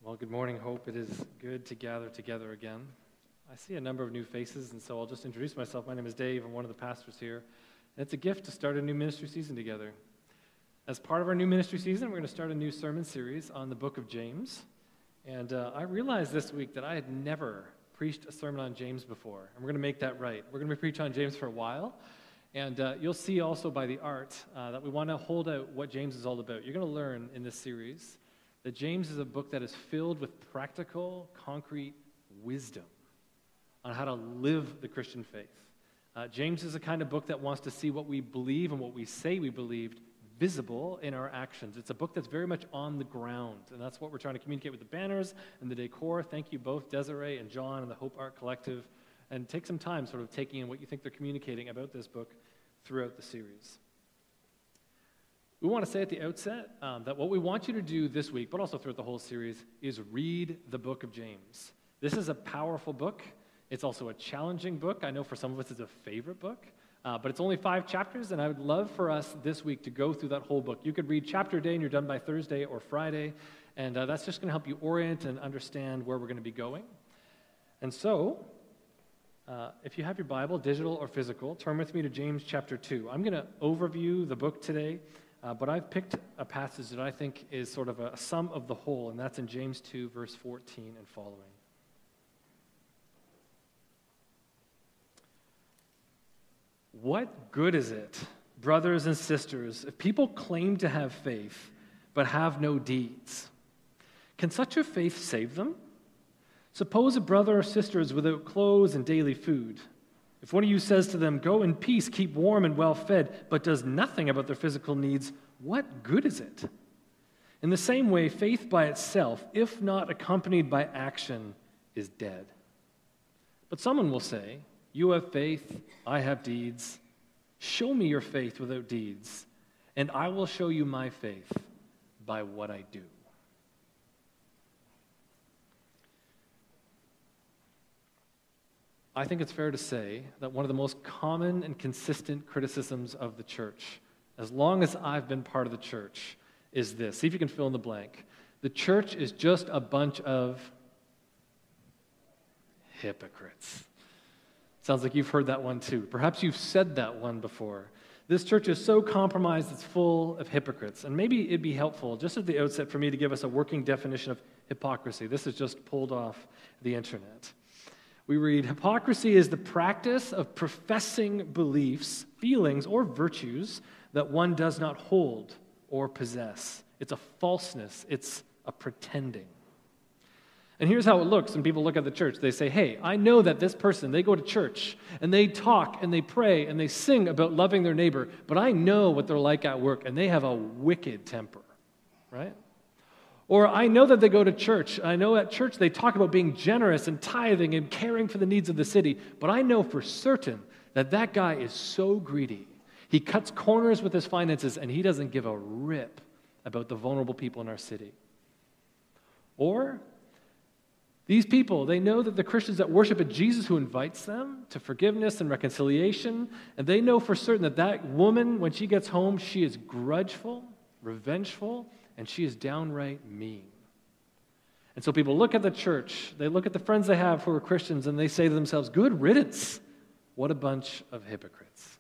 Well, good morning, Hope. It is good to gather together again. I see a number of new faces, and so I'll just introduce myself. My name is Dave. I'm one of the pastors here. And it's a gift to start a new ministry season together. As part of our new ministry season, we're going to start a new sermon series on the book of James. And I realized this week that I had never preached a sermon on James before, and we're going to make that right. We're going to preach on James for a while, and you'll see also by the art that we want to hold out what James is all about. You're going to learn in this series that James is a book that is filled with practical, concrete wisdom on how to live the Christian faith. James is the kind of book that wants to see what we believe and what we say we believed visible in our actions. It's a book that's very much on the ground, and that's what we're trying to communicate with the banners and the decor. Thank you both, Desiree and John and the Hope Art Collective, and take some time sort of taking in what you think they're communicating about this book throughout the series. We want to say at the outset that what we want you to do this week, but also throughout the whole series, is read the book of James. This is a powerful book. It's also a challenging book. I know for some of us it's a favorite book, but it's only 5 chapters, and I would love for us this week to go through that whole book. You could read chapter a day, and you're done by Thursday or Friday, and that's just going to help you orient and understand where we're going to be going. And so, if you have your Bible, digital or physical, turn with me to James chapter 2. I'm going to overview the book today. But I've picked a passage that I think is sort of a sum of the whole, and that's in James 2, verse 14 and following. What good is it, brothers and sisters, if people claim to have faith but have no deeds? Can such a faith save them? Suppose a brother or sister is without clothes and daily food. If one of you says to them, "Go in peace, keep warm and well fed," but does nothing about their physical needs, what good is it? In the same way, faith by itself, if not accompanied by action, is dead. But someone will say, "You have faith, I have deeds. Show me your faith without deeds, and I will show you my faith by what I do." I think it's fair to say that one of the most common and consistent criticisms of the church, as long as I've been part of the church, is this. See if you can fill in the blank. The church is just a bunch of hypocrites. Sounds like you've heard that one too. Perhaps you've said that one before. This church is so compromised, it's full of hypocrites. And maybe it'd be helpful, just at the outset, for me to give us a working definition of hypocrisy. This is just pulled off the internet. We read, hypocrisy is the practice of professing beliefs, feelings, or virtues that one does not hold or possess. It's a falseness. It's a pretending. And here's how it looks when people look at the church. They say, "Hey, I know that this person, they go to church, and they talk, and they pray, and they sing about loving their neighbor, but I know what they're like at work, and they have a wicked temper," right? Or I know that they go to church. I know at church they talk about being generous and tithing and caring for the needs of the city. But I know for certain that that guy is so greedy. He cuts corners with his finances and he doesn't give a rip about the vulnerable people in our city. Or these people, they know that the Christians that worship a Jesus who invites them to forgiveness and reconciliation. And they know for certain that that woman, when she gets home, she is grudgeful, revengeful, and she is downright mean. And so people look at the church, they look at the friends they have who are Christians, and they say to themselves, "Good riddance. What a bunch of hypocrites."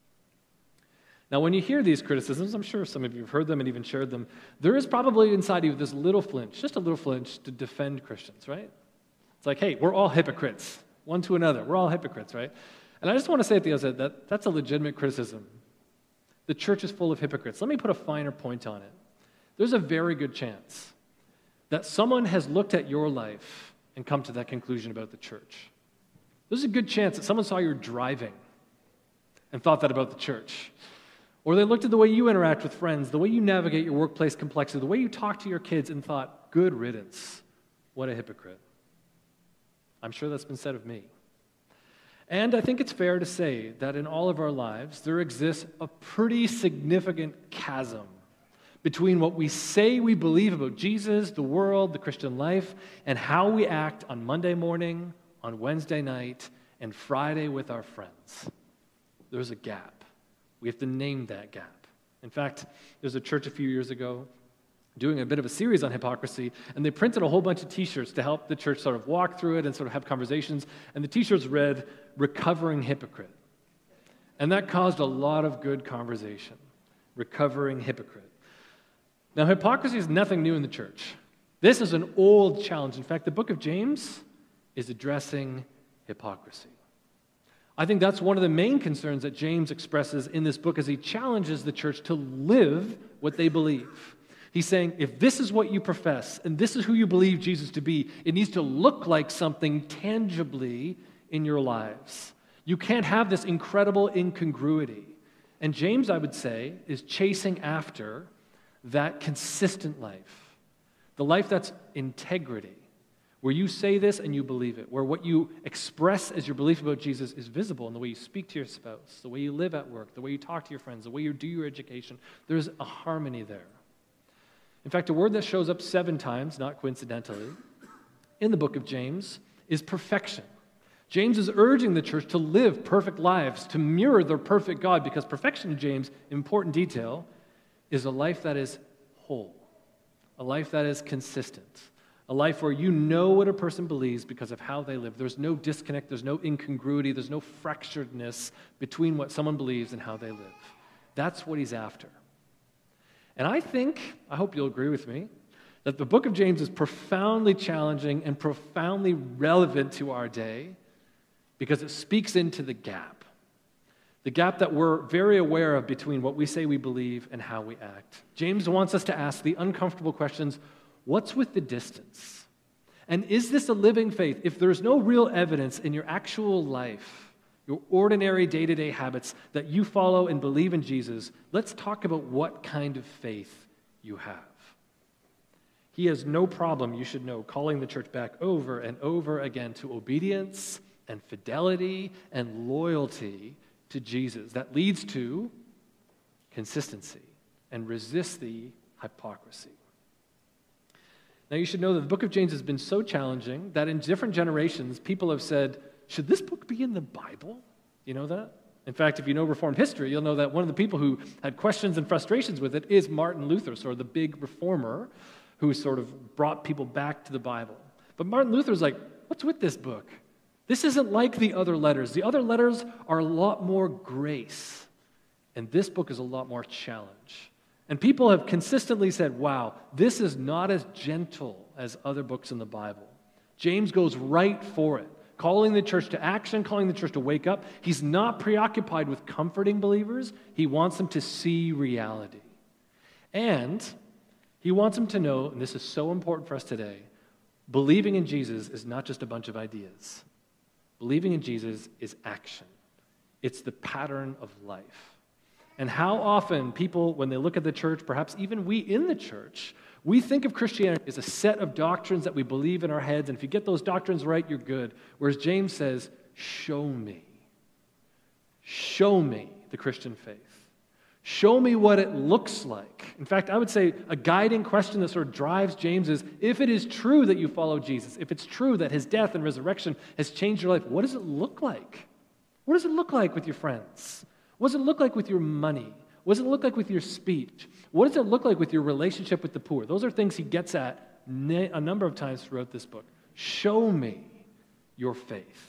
Now, when you hear these criticisms, I'm sure some of you have heard them and even shared them, there is probably inside you this little flinch, just a little flinch, to defend Christians, right? It's like, hey, we're all hypocrites, one to another. We're all hypocrites, right? And I just want to say at the outset that that's a legitimate criticism. The church is full of hypocrites. Let me put a finer point on it. There's a very good chance that someone has looked at your life and come to that conclusion about the church. There's a good chance that someone saw you driving and thought that about the church. Or they looked at the way you interact with friends, the way you navigate your workplace complexity, the way you talk to your kids, and thought, "Good riddance. What a hypocrite." I'm sure that's been said of me. And I think it's fair to say that in all of our lives, there exists a pretty significant chasm between what we say we believe about Jesus, the world, the Christian life, and how we act on Monday morning, on Wednesday night, and Friday with our friends. There's a gap. We have to name that gap. In fact, there's a church a few years ago doing a bit of a series on hypocrisy, and they printed a whole bunch of t-shirts to help the church sort of walk through it and sort of have conversations, and the t-shirts read, "Recovering Hypocrite." And that caused a lot of good conversation. Recovering hypocrite. Now, hypocrisy is nothing new in the church. This is an old challenge. In fact, the book of James is addressing hypocrisy. I think that's one of the main concerns that James expresses in this book as he challenges the church to live what they believe. He's saying, if this is what you profess, and this is who you believe Jesus to be, it needs to look like something tangibly in your lives. You can't have this incredible incongruity. And James, I would say, is chasing after that consistent life. The life that's integrity, where you say this and you believe it, where what you express as your belief about Jesus is visible in the way you speak to your spouse, the way you live at work, the way you talk to your friends, the way you do your education. There's a harmony there. In fact, a word that shows up 7 times, not coincidentally, in the book of James is perfection. James is urging the church to live perfect lives, to mirror their perfect God, because perfection in James, important detail, is a life that is whole, a life that is consistent, a life where you know what a person believes because of how they live. There's no disconnect, there's no incongruity, there's no fracturedness between what someone believes and how they live. That's what he's after. And I hope you'll agree with me, that the book of James is profoundly challenging and profoundly relevant to our day because it speaks into the gap that we're very aware of between what we say we believe and how we act. James wants us to ask the uncomfortable questions, what's with the distance? And is this a living faith? If there's no real evidence in your actual life, your ordinary day-to-day habits that you follow and believe in Jesus, let's talk about what kind of faith you have. He has no problem, you should know, calling the church back over and over again to obedience and fidelity and loyalty to Jesus. That leads to consistency and resist the hypocrisy. Now, you should know that the book of James has been so challenging that in different generations, people have said, should this book be in the Bible? You know that? In fact, if you know Reformed history, you'll know that one of the people who had questions and frustrations with it is Martin Luther, sort of the big reformer who sort of brought people back to the Bible. But Martin Luther's like, what's with this book? This isn't like the other letters. The other letters are a lot more grace, and this book is a lot more challenge. And people have consistently said, wow, this is not as gentle as other books in the Bible. James goes right for it, calling the church to action, calling the church to wake up. He's not preoccupied with comforting believers. He wants them to see reality. And he wants them to know, and this is so important for us today, believing in Jesus is not just a bunch of ideas. Believing in Jesus is action. It's the pattern of life. And how often people, when they look at the church, perhaps even we in the church, we think of Christianity as a set of doctrines that we believe in our heads, and if you get those doctrines right, you're good. Whereas James says, show me. Show me the Christian faith. Show me what it looks like. In fact, I would say a guiding question that sort of drives James is, if it is true that you follow Jesus, if it's true that his death and resurrection has changed your life, what does it look like? What does it look like with your friends? What does it look like with your money? What does it look like with your speech? What does it look like with your relationship with the poor? Those are things he gets at a number of times throughout this book. Show me your faith.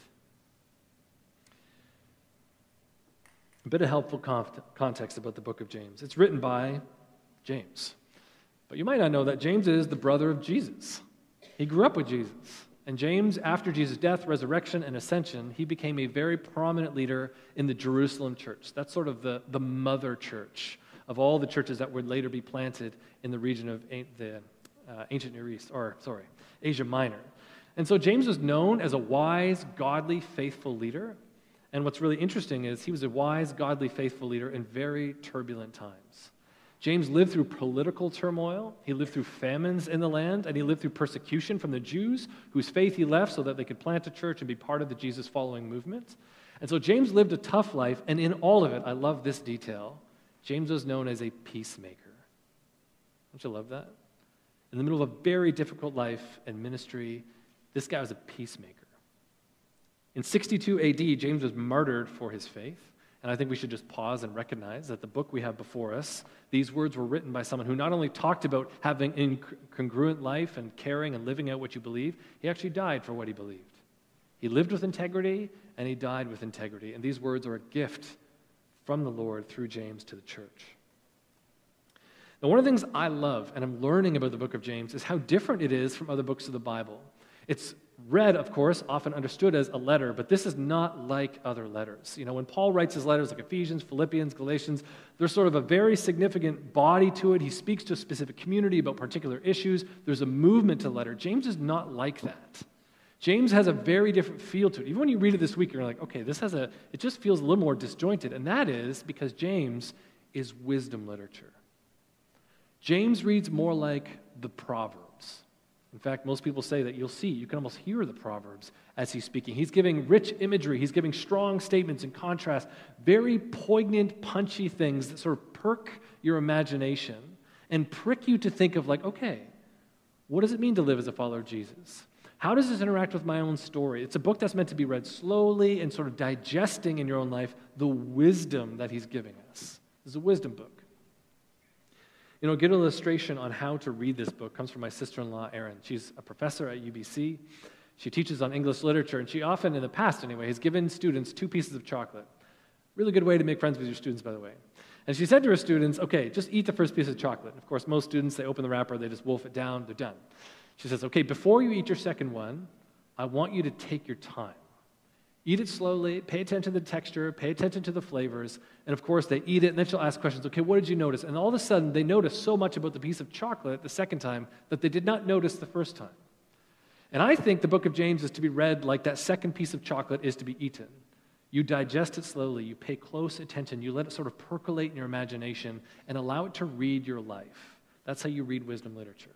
A bit of helpful context about the book of James. It's written by James. But you might not know that James is the brother of Jesus. He grew up with Jesus. And James, after Jesus' death, resurrection, and ascension, he became a very prominent leader in the Jerusalem church. That's sort of the mother church of all the churches that would later be planted in the region of the ancient Near East, Asia Minor. And so James was known as a wise, godly, faithful leader. And what's really interesting is he was a wise, godly, faithful leader in very turbulent times. James lived through political turmoil, he lived through famines in the land, and he lived through persecution from the Jews, whose faith he left so that they could plant a church and be part of the Jesus-following movement. And so James lived a tough life, and in all of it, I love this detail, James was known as a peacemaker. Don't you love that? In the middle of a very difficult life and ministry, this guy was a peacemaker. In 62 AD, James was martyred for his faith, And I think we should just pause and recognize that the book we have before us, these words were written by someone who not only talked about having an congruent life and caring and living out what you believe, he actually died for what he believed. He lived with integrity, and he died with integrity. And these words are a gift from the Lord through James to the church. Now, one of the things I love, and I'm learning about the book of James, is how different it is from other books of the Bible. It's read, of course, often understood as a letter, but this is not like other letters. You know, when Paul writes his letters like Ephesians, Philippians, Galatians, there's sort of a very significant body to it. He speaks to a specific community about particular issues. There's a movement to the letter. James is not like that. James has a very different feel to it. Even when you read it this week, you're like, okay, it just feels a little more disjointed, and that is because James is wisdom literature. James reads more like the Proverbs. In fact, most people say that you can almost hear the Proverbs as he's speaking. He's giving rich imagery. He's giving strong statements in contrast, very poignant, punchy things that sort of perk your imagination and prick you to think of like, okay, what does it mean to live as a follower of Jesus? How does this interact with my own story? It's a book that's meant to be read slowly and sort of digesting in your own life the wisdom that he's giving us. This is a wisdom book. You know, a good illustration on how to read this book comes from my sister-in-law, Erin. She's a professor at UBC. She teaches on English literature, and she often, in the past anyway, has given students 2 pieces of chocolate. Really good way to make friends with your students, by the way. And she said to her students, okay, just eat the first piece of chocolate. Of course, most students, they open the wrapper, they just wolf it down, they're done. She says, okay, before you eat your second one, I want you to take your time. Eat it slowly, pay attention to the texture, pay attention to the flavors, and of course they eat it, and then she'll ask questions, okay, what did you notice? And all of a sudden, they notice so much about the piece of chocolate the second time that they did not notice the first time. And I think the book of James is to be read like that second piece of chocolate is to be eaten. You digest it slowly, you pay close attention, you let it sort of percolate in your imagination, and allow it to read your life. That's how you read wisdom literature.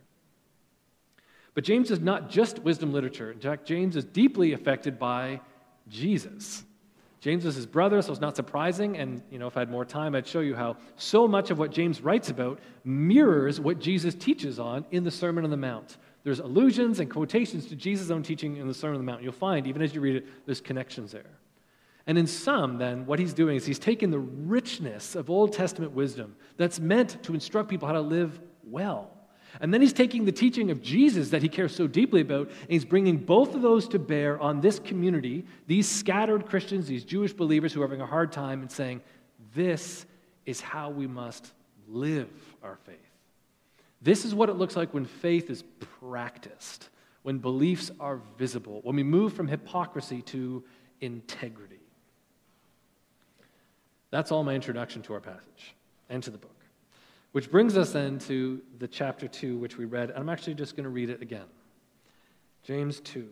But James is not just wisdom literature. In fact, James is deeply affected by Jesus. James is his brother, so it's not surprising, and if I had more time, I'd show you how so much of what James writes about mirrors what Jesus teaches on in the Sermon on the Mount. There's allusions and quotations to Jesus' own teaching in the Sermon on the Mount. You'll find, even as you read it, there's connections there. And in sum, then, what he's doing is he's taking the richness of Old Testament wisdom that's meant to instruct people how to live well. And then he's taking the teaching of Jesus that he cares so deeply about, and he's bringing both of those to bear on this community, these scattered Christians, these Jewish believers who are having a hard time, and saying, this is how we must live our faith. This is what it looks like when faith is practiced, when beliefs are visible, when we move from hypocrisy to integrity. That's all my introduction to our passage and to the book. Which brings us then to the chapter 2, which we read. And I'm actually just going to read it again. James 2.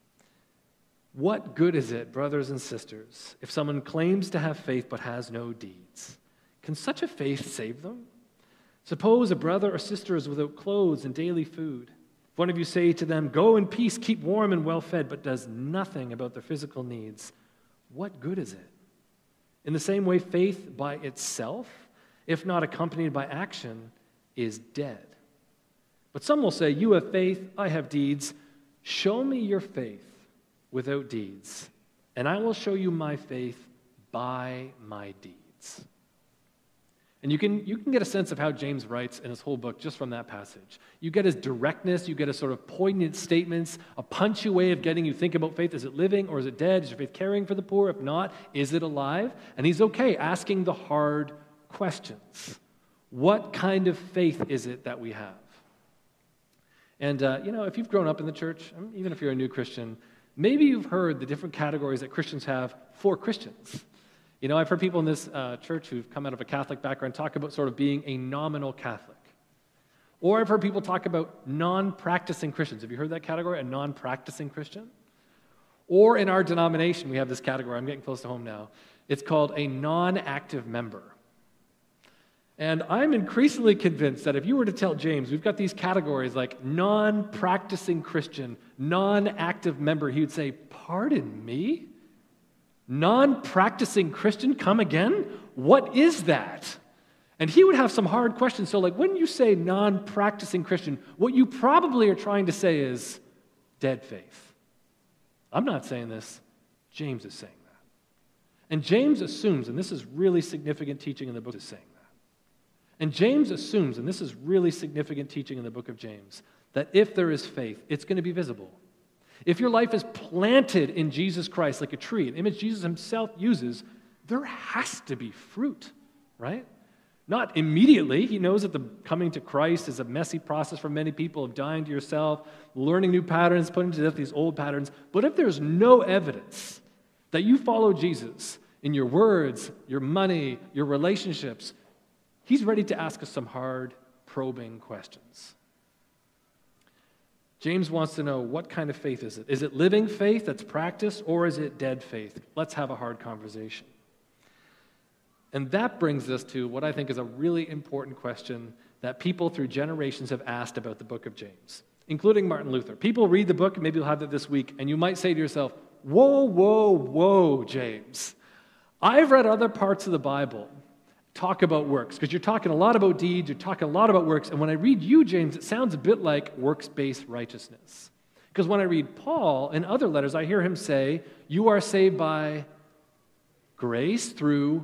What good is it, brothers and sisters, if someone claims to have faith but has no deeds? Can such a faith save them? Suppose a brother or sister is without clothes and daily food. If one of you say to them, go in peace, keep warm and well fed, but does nothing about their physical needs, what good is it? In the same way, faith by itself, if not accompanied by action, is dead. But some will say, you have faith, I have deeds. Show me your faith without deeds, and I will show you my faith by my deeds. And you can get a sense of how James writes in his whole book just from that passage. You get his directness, you get his sort of poignant statements, a punchy way of getting you think about faith. Is it living or is it dead? Is your faith caring for the poor? If not, is it alive? And he's okay asking the hard questions. What kind of faith is it that we have? And, if you've grown up in the church, even if you're a new Christian, maybe you've heard the different categories that Christians have for Christians. I've heard people in this church who've come out of a Catholic background talk about sort of being a nominal Catholic. Or I've heard people talk about non-practicing Christians. Have you heard that category, a non-practicing Christian? Or in our denomination, we have this category. I'm getting close to home now. It's called a non-active member. And I'm increasingly convinced that if you were to tell James, we've got these categories like non-practicing Christian, non-active member, he would say, pardon me? Non-practicing Christian, come again? What is that? And he would have some hard questions. So when you say non-practicing Christian, what you probably are trying to say is dead faith. I'm not saying this. James is saying that. And James assumes, and this is really significant teaching in the book, is saying that. And James assumes, and this is really significant teaching in the book of James, that if there is faith, it's going to be visible. If your life is planted in Jesus Christ like a tree, an image Jesus himself uses, there has to be fruit, right? Not immediately. He knows that the coming to Christ is a messy process for many people of dying to yourself, learning new patterns, putting to death these old patterns. But if there's no evidence that you follow Jesus in your words, your money, your relationships, he's ready to ask us some hard, probing questions. James wants to know, what kind of faith is it? Is it living faith that's practiced, or is it dead faith? Let's have a hard conversation. And that brings us to what I think is a really important question that people through generations have asked about the book of James, including Martin Luther. People read the book, and maybe you'll have it this week, and you might say to yourself, whoa, whoa, whoa, James. I've read other parts of the Bible talk about works, because you're talking a lot about deeds, you're talking a lot about works, and when I read you, James, it sounds a bit like works-based righteousness. Because when I read Paul in other letters, I hear him say, you are saved by grace through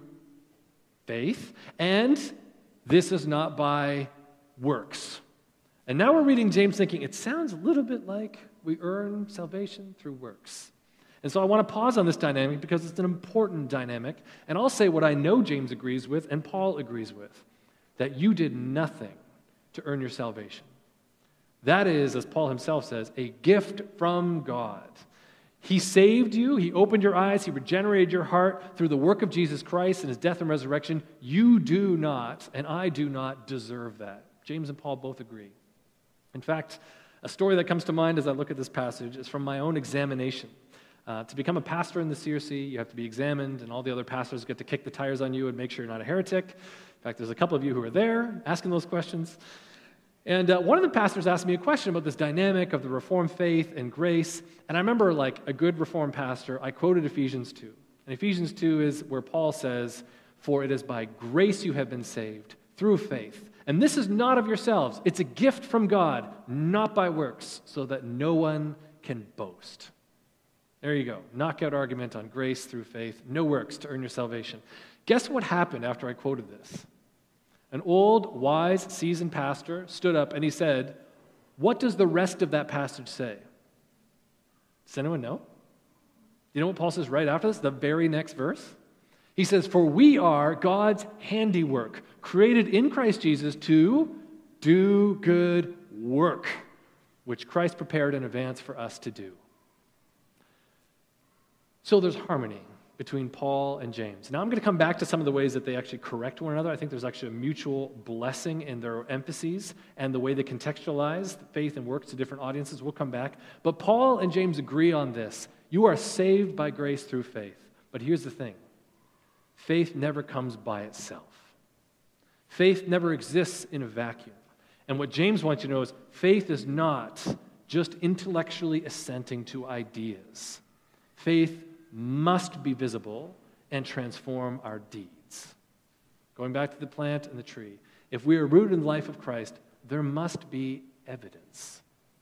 faith, and this is not by works. And now we're reading James thinking, it sounds a little bit like we earn salvation through works. And so I want to pause on this dynamic because it's an important dynamic, and I'll say what I know James agrees with and Paul agrees with, that you did nothing to earn your salvation. That is, as Paul himself says, a gift from God. He saved you, he opened your eyes, he regenerated your heart through the work of Jesus Christ and his death and resurrection. You do not, and I do not, deserve that. James and Paul both agree. In fact, a story that comes to mind as I look at this passage is from my own examination. To become a pastor in the CRC, you have to be examined, and all the other pastors get to kick the tires on you and make sure you're not a heretic. In fact, there's a couple of you who are there asking those questions. And one of the pastors asked me a question about this dynamic of the Reformed faith and grace. And I remember, like a good Reformed pastor, I quoted Ephesians 2. And Ephesians 2 is where Paul says, for it is by grace you have been saved, through faith. And this is not of yourselves. It's a gift from God, not by works, so that no one can boast. There you go. Knockout argument on grace through faith. No works to earn your salvation. Guess what happened after I quoted this? An old, wise, seasoned pastor stood up and he said, what does the rest of that passage say? Does anyone know? You know what Paul says right after this? The very next verse? He says, for we are God's handiwork, created in Christ Jesus to do good work, which Christ prepared in advance for us to do. So there's harmony between Paul and James. Now I'm going to come back to some of the ways that they actually correct one another. I think there's actually a mutual blessing in their emphases and the way they contextualize faith and works to different audiences. We'll come back. But Paul and James agree on this. You are saved by grace through faith. But here's the thing. Faith never comes by itself. Faith never exists in a vacuum. And what James wants you to know is faith is not just intellectually assenting to ideas. Faith must be visible and transform our deeds. Going back to the plant and the tree, if we are rooted in the life of Christ, there must be evidence.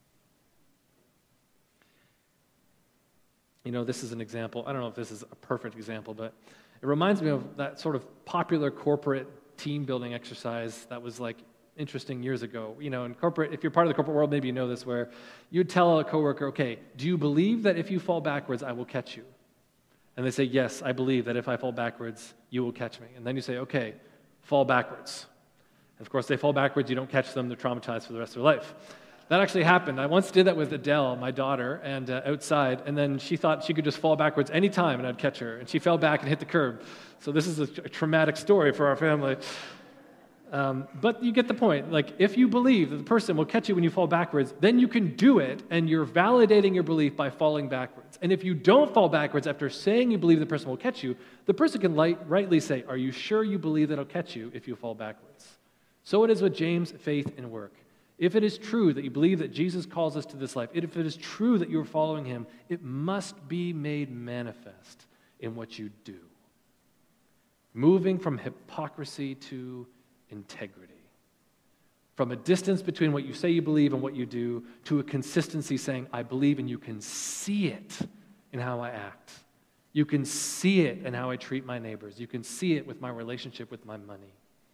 You know, this is an example. I don't know if this is a perfect example, but it reminds me of that sort of popular corporate team building exercise that was like interesting years ago. You know, in corporate, if you're part of the corporate world, maybe you know this, where you'd tell a coworker, okay, do you believe that if you fall backwards, I will catch you? And they say, yes, I believe that if I fall backwards, you will catch me. And then you say, okay, fall backwards. And of course, they fall backwards, you don't catch them, they're traumatized for the rest of their life. That actually happened. I once did that with Adele, my daughter, and outside, and then she thought she could just fall backwards anytime and I'd catch her. And she fell back and hit the curb. So this is a traumatic story for our family. But you get the point. Like, if you believe that the person will catch you when you fall backwards, then you can do it, and you're validating your belief by falling backwards. And if you don't fall backwards after saying you believe the person will catch you, the person can rightly say, are you sure you believe that I'll catch you if you fall backwards? So it is with James' faith and work. If it is true that you believe that Jesus calls us to this life, if it is true that you are following him, it must be made manifest in what you do. Moving from hypocrisy to integrity. From a distance between what you say you believe and what you do to a consistency saying, I believe, and you can see it in how I act. You can see it in how I treat my neighbors. You can see it with my relationship with my money.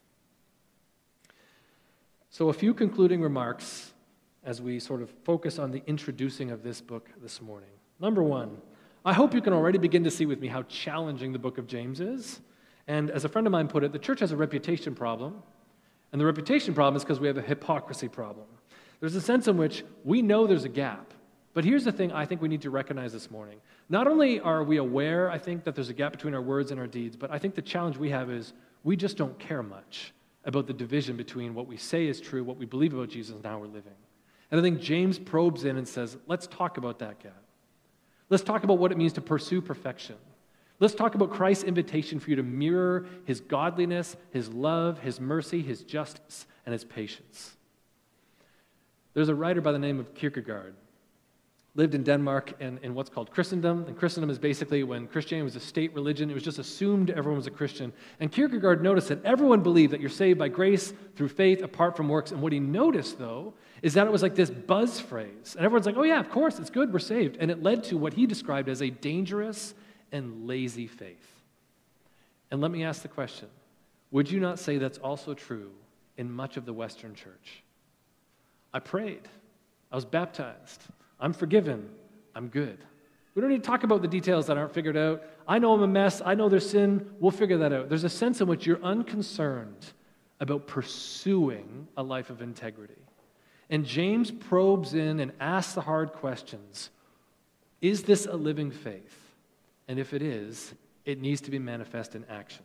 So a few concluding remarks as we sort of focus on the introducing of this book this morning. Number one, I hope you can already begin to see with me how challenging the book of James is. And as a friend of mine put it, the church has a reputation problem. And the reputation problem is because we have a hypocrisy problem. There's a sense in which we know there's a gap. But here's the thing I think we need to recognize this morning. Not only are we aware, I think, that there's a gap between our words and our deeds, but I think the challenge we have is we just don't care much about the division between what we say is true, what we believe about Jesus, and how we're living. And I think James probes in and says, let's talk about that gap. Let's talk about what it means to pursue perfection. Let's talk about Christ's invitation for you to mirror his godliness, his love, his mercy, his justice, and his patience. There's a writer by the name of Kierkegaard, lived in Denmark and in what's called Christendom. And Christendom is basically when Christianity was a state religion, it was just assumed everyone was a Christian. And Kierkegaard noticed that everyone believed that you're saved by grace through faith apart from works. And what he noticed, though, is that it was like this buzz phrase. And everyone's like, oh yeah, of course, it's good, we're saved. And it led to what he described as a dangerous and lazy faith. And let me ask the question, would you not say that's also true in much of the Western church? I prayed. I was baptized. I'm forgiven. I'm good. We don't need to talk about the details that aren't figured out. I know I'm a mess. I know there's sin. We'll figure that out. There's a sense in which you're unconcerned about pursuing a life of integrity. And James probes in and asks the hard questions. Is this a living faith? And if it is, it needs to be manifest in actions.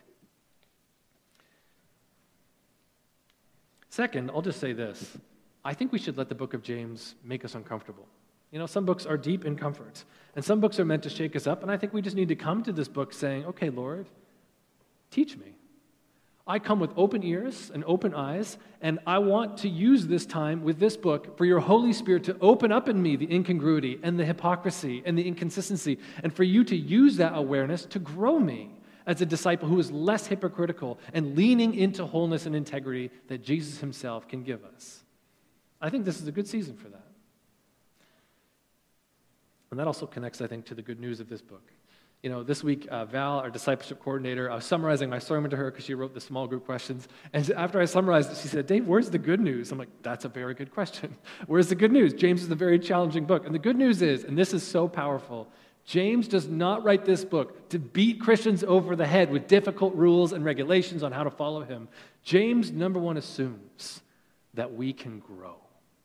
Second, I'll just say this. I think we should let the book of James make us uncomfortable. You know, some books are deep in comfort, and some books are meant to shake us up, and I think we just need to come to this book saying, okay, Lord, teach me. I come with open ears and open eyes, and I want to use this time with this book for your Holy Spirit to open up in me the incongruity and the hypocrisy and the inconsistency, and for you to use that awareness to grow me as a disciple who is less hypocritical and leaning into wholeness and integrity that Jesus himself can give us. I think this is a good season for that. And that also connects, I think, to the good news of this book. You know, this week, Val, our discipleship coordinator, I was summarizing my sermon to her because she wrote the small group questions. And after I summarized it, she said, Dave, where's the good news? I'm like, that's a very good question. Where's the good news? James is a very challenging book. And the good news is, and this is so powerful, James does not write this book to beat Christians over the head with difficult rules and regulations on how to follow him. James, number one, assumes that we can grow.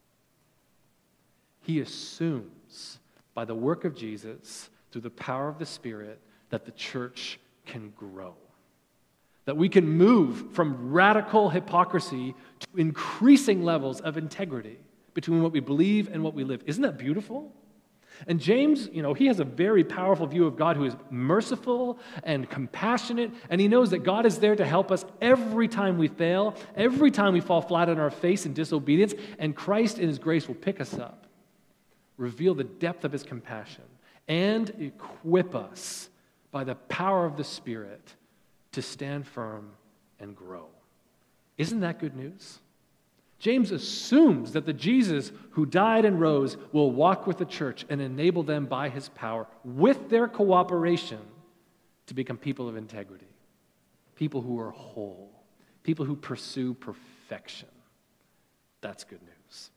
He assumes by the work of Jesus, through the power of the Spirit, that the church can grow. That we can move from radical hypocrisy to increasing levels of integrity between what we believe and what we live. Isn't that beautiful? And James, you know, he has a very powerful view of God who is merciful and compassionate, and he knows that God is there to help us every time we fail, every time we fall flat on our face in disobedience, and Christ in his grace will pick us up, reveal the depth of his compassion, and equip us by the power of the Spirit to stand firm and grow. Isn't that good news? James assumes that the Jesus who died and rose will walk with the church and enable them by his power, with their cooperation, to become people of integrity, people who are whole, people who pursue perfection. That's good news.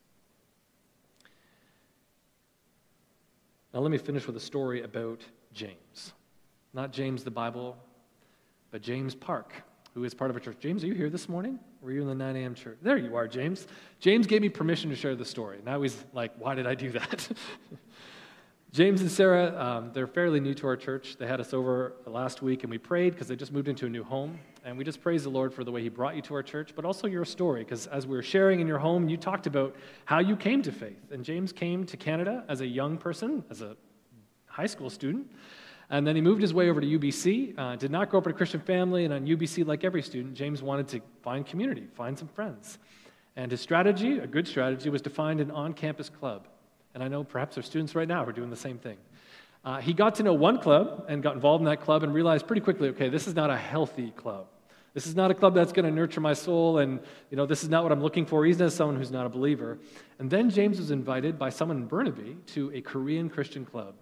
Now let me finish with a story about James. Not James the Bible, but James Park, who is part of our church. James, are you here this morning? Or were you in the 9 a.m. church? There you are, James. James gave me permission to share the story. Now he's like, why did I do that? James and Sarah, they're fairly new to our church. They had us over last week, and we prayed because they just moved into a new home. And we just praised the Lord for the way he brought you to our church, but also your story, because as we were sharing in your home, you talked about how you came to faith. And James came to Canada as a young person, as a high school student. And then he moved his way over to UBC, did not grow up in a Christian family, and on UBC, like every student, James wanted to find community, find some friends. And his strategy, a good strategy, was to find an on-campus club. And I know perhaps there are students right now who are doing the same thing. He got to know one club and got involved in that club and realized pretty quickly, okay, this is not a healthy club. This is not a club that's going to nurture my soul, and this is not what I'm looking for. He's not someone who's not a believer. And then James was invited by someone in Burnaby to a Korean Christian club.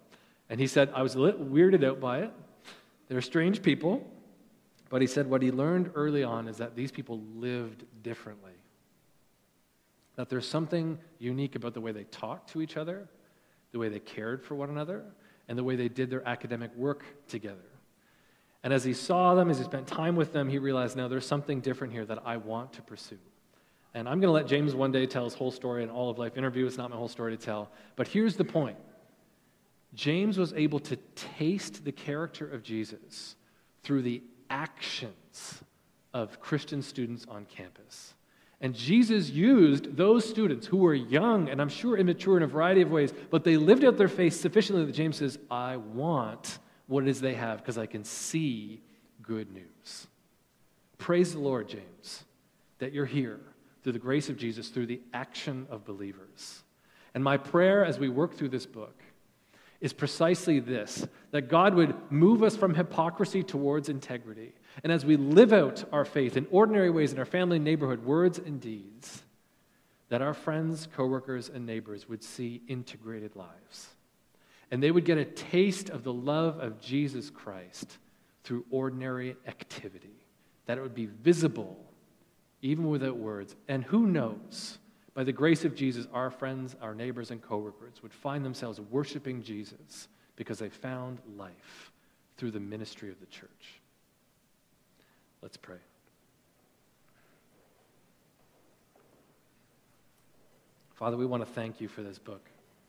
And he said, I was a little weirded out by it. They're strange people. But he said what he learned early on is that these people lived differently. That there's something unique about the way they talked to each other, the way they cared for one another, and the way they did their academic work together. And as he saw them, as he spent time with them, he realized, now there's something different here that I want to pursue. And I'm going to let James one day tell his whole story in All of Life interview. It's not my whole story to tell. But here's the point. James was able to taste the character of Jesus through the actions of Christian students on campus. And Jesus used those students who were young and I'm sure immature in a variety of ways, but they lived out their faith sufficiently that James says, I want what it is they have because I can see good news. Praise the Lord, James, that you're here through the grace of Jesus, through the action of believers. And my prayer as we work through this book is precisely this, that God would move us from hypocrisy towards integrity. And as we live out our faith in ordinary ways in our family, neighborhood, words and deeds, that our friends, coworkers, and neighbors would see integrated lives. And they would get a taste of the love of Jesus Christ through ordinary activity, that it would be visible even without words. And who knows, by the grace of Jesus, our friends, our neighbors, and coworkers would find themselves worshiping Jesus because they found life through the ministry of the church. Let's pray. Father, we want to thank you for this book.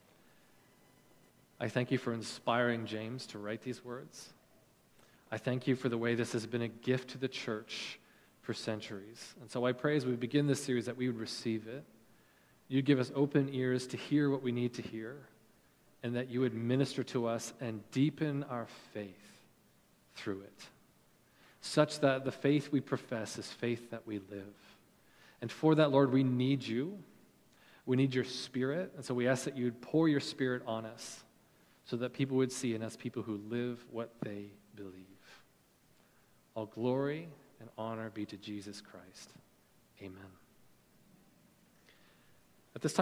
I thank you for inspiring James to write these words. I thank you for the way this has been a gift to the church for centuries. And so I pray as we begin this series that we would receive it. You'd give us open ears to hear what we need to hear, and that you would minister to us and deepen our faith through it, such that the faith we profess is faith that we live. And for that, Lord, we need you. We need your Spirit, and so we ask that you would pour your Spirit on us so that people would see in us people who live what they believe. All glory and honor be to Jesus Christ. Amen.